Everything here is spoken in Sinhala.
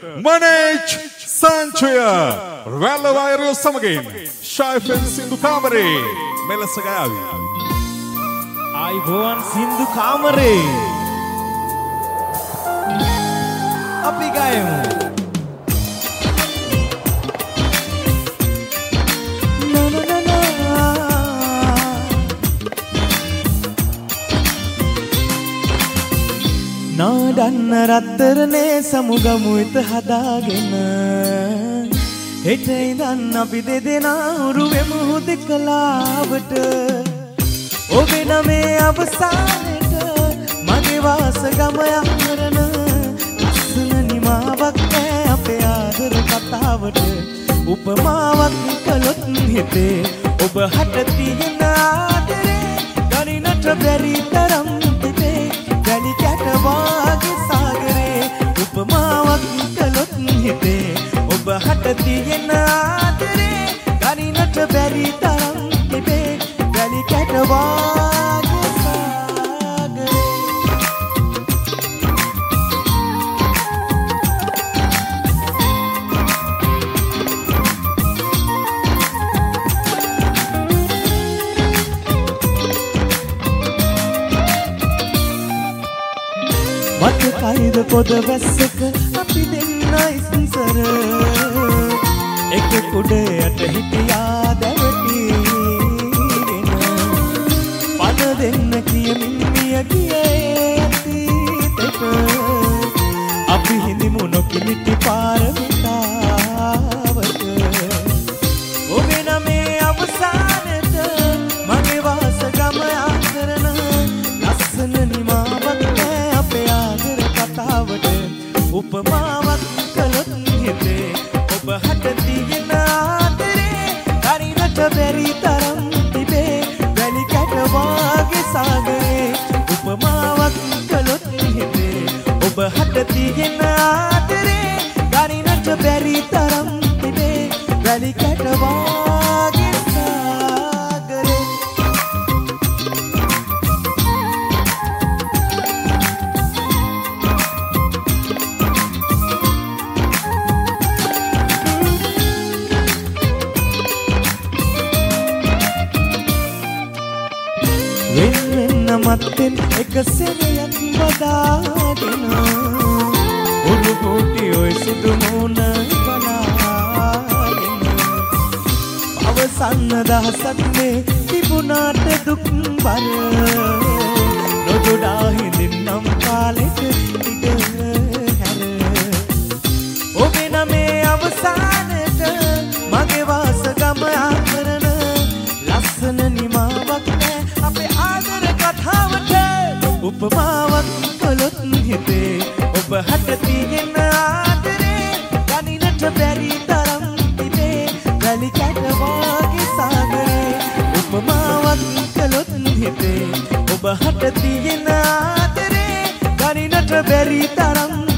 Manage Sanchoya Ralawairu Samagin Shaifen Sindhu Kamare Melasagavi Aiboan Sindhu Kamare Api gayemu නාඩන්න රත්තරනේ සමුගමු ඉත හදාගෙන හෙට ඉඳන් අපි දෙදෙනා උරුවෙමු හුදෙකලාවට ඔබේ නමේ අවසානෙට මගේ වාසගම යහරන ලස්සන නිමාවක් නෑ අපේ ආදර කතාවට උපමාවක් කළොත් හිතේ ඔබ හට තියෙන ආදරේ ගණිනට බැරි තරම් ගලි කැටවාගේ සාගරේ උපමාවක් කළොත් හිතේ ඔබ හට තියෙන ආදරේ ගණිනට බැරි තරම් තිබේ ගලි කැටවාගේ සාගරේ මතකයිද පොද වැස්සක අපි දෙන්න ඉස්සර එක කුඩයට හිටියා දැවටීගෙන පද දෙන්න කියමින් මිය ගියේ අතීතෙට අපි හිඳිමු නොකිලිටි පාරමිතාවට ඔබේ නමේ අවසානෙට මගේ වාසගම ආදරන ලස්සන නිමාවක් උපමාවක් කළොත් හිතේ ඔබ හට තියෙන ආදරේ හරිනට බැරි තරම් තිබේ වැලි කැටවාගේ සාගරේ උපමාවක් කළොත් හිතේ ඔබ හට තියෙන ආදරේ හරිනට බැරි තරම් තිබේ වැලි කැටවාගේ සාගරේ මත්තෙන් එක සෙනයක් වදාගෙන උඩු කොටි ඔය සුදු මුණ බලාගෙන අවසන්න දහසක් මේ තිබුණාට දුක් බර නොදොඩා හිඳින්නම් කාලෙට ඉඩ හැර ඔබේ නමේ අවසානට මගේ වාසගම ආදරන ලස්සන නිමාවක් නෑ අපේ ආදර කතාවට උපමාවක් කළොත් හිතේ ඔබ හට තියෙන ආදරේ ගණිනට බැරි තරම් තිබේ වැලි කැටවාගේ සාගරේ උපමාවක් කළොත් හිතේ ඔබ හට තියෙන ආදරේ ගණිනට බැරි තරම්